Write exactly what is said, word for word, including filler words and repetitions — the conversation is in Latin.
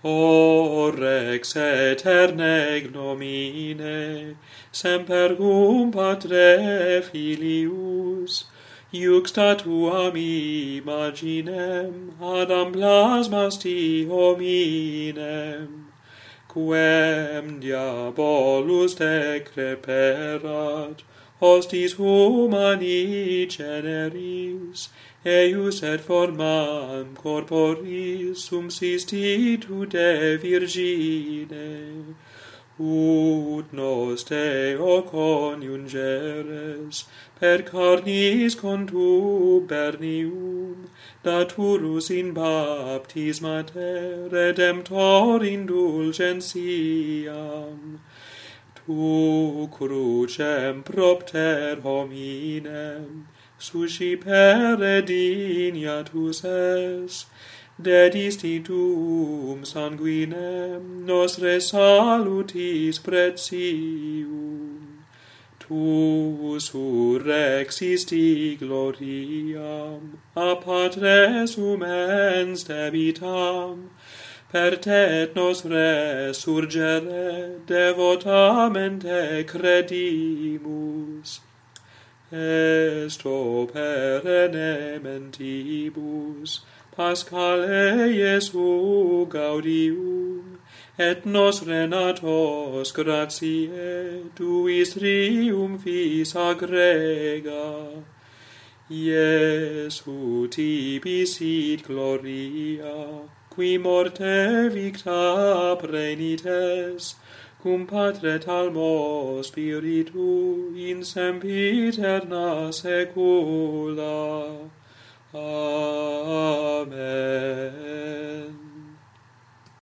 O Rex aeternae nomine, semper cum Patre Filius, iuxta tuam imaginem, Adam plasmasti hominem, quem diabolus decreperat, hostis humani generis, eius et formam corporis subsistitu de Virgine, ut nos Deo coniungeres per carnis contubernium, naturus in baptisma te redemptor indulgentiam, tu crucem propter hominem suscipere dignatus es, dedisti tuum sanguinem nostre salutis precium, tu surrexisti gloriam a Patres humens debitam, per te et nos resurgere devotamente credimus, est opere mentibus Paschale Iesu gaudium, et nos renatos gratiae tuis triumphis aggrega. Iesu tibi sit gloria, qui morte victa prenites, cum Patre talmo Spiritu in sempiterna saecula. Amen.